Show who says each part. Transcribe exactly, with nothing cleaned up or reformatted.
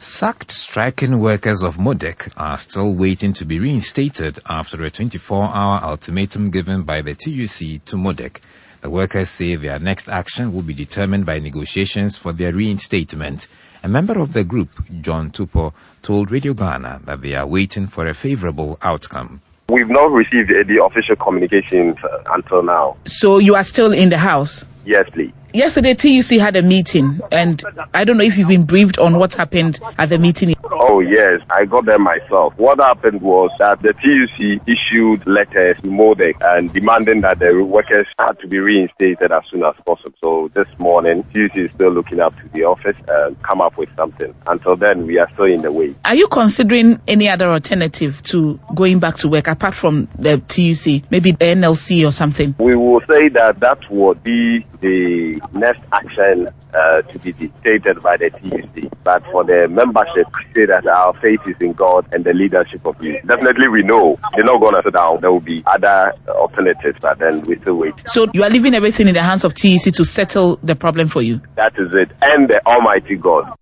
Speaker 1: Sacked striking workers of MODEC are still waiting to be reinstated after a twenty-four hour ultimatum given by the T U C to MODEC. The workers say their next action will be determined by negotiations for their reinstatement. A member of the group, John Tupo, told Radio Ghana that they are waiting for a favorable outcome.
Speaker 2: We've not received any official communications uh, until now.
Speaker 3: So you are still in the house?
Speaker 2: Yes, please.
Speaker 3: Yesterday, T U C had a meeting, and I don't know if you've been briefed on what happened at the meeting.
Speaker 2: Oh, yes. I got there myself. What happened was that the T U C issued letters to MODEC and demanding that the workers had to be reinstated as soon as possible. So this morning, T U C is still looking up to the office and come up with something. Until then, we are still in the way.
Speaker 3: Are you considering any other alternative to going back to work apart from the T U C, maybe the N L C or something?
Speaker 2: We will say that that would be the next action uh, to be dictated by the T U C. But for the membership, we say that our faith is in God and the leadership of you. Definitely we know they're not going to sit down. There will be other alternatives, but then we still wait.
Speaker 3: So you are leaving everything in the hands of T U C to settle the problem for you?
Speaker 2: That is it. And the Almighty God.